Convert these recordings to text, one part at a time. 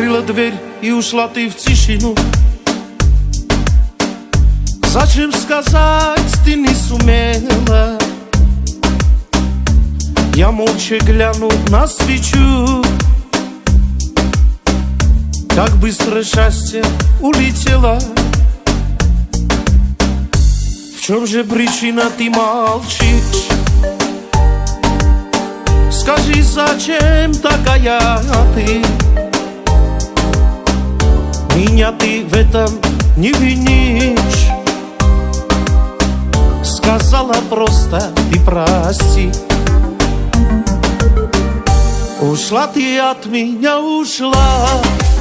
Закрыла дверь и ушла ты в тишину. Зачем сказать, ты не сумела? Я молча гляну на свечу. Как быстро счастье улетело. В чем же причина, ты молчишь? Скажи, зачем такая ты? Меня ты в этом не винишь. Сказала просто, ты прости. Ушла ты от меня, ушла.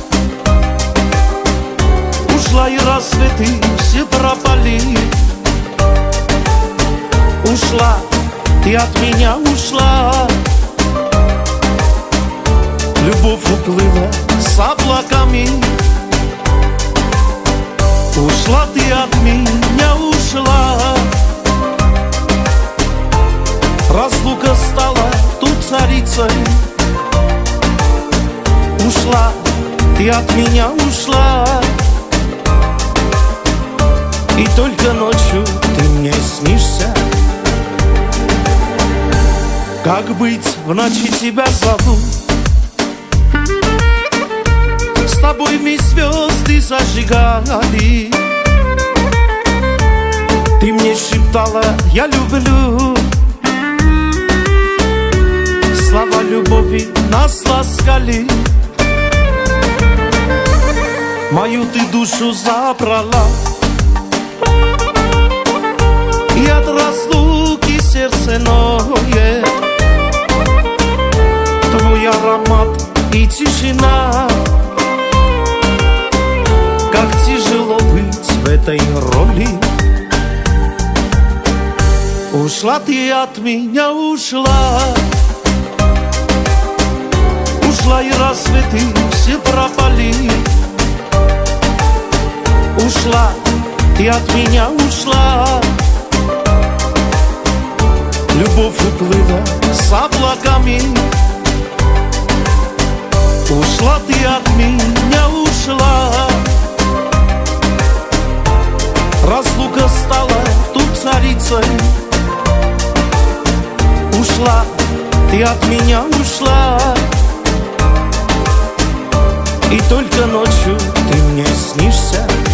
Ушла, и рассветы все пропали. Ушла, ты от меня ушла. Любовь уплыла с облаками. Ушла ты от меня, ушла. Разлука стала тут царицей. Ушла, ты от меня ушла. И только ночью ты мне снишься. Как быть, в ночи тебя зову. С тобой мы звезды зажигали. Ты мне шептала, я люблю. Слова любови нас ласкали. Мою ты душу забрала. И от разлуки сердце ноет. Твой аромат и тишина. Как тяжело быть в этой роли. Ушла ты от меня, ушла. Ушла, и рассветы все пропали. Ушла, ты от меня ушла. Любовь уплыла с облаками. Ушла ты от меня, ушла. Разлука стала тут царицей. Ушла, ты от меня ушла. И только ночью ты мне снишься.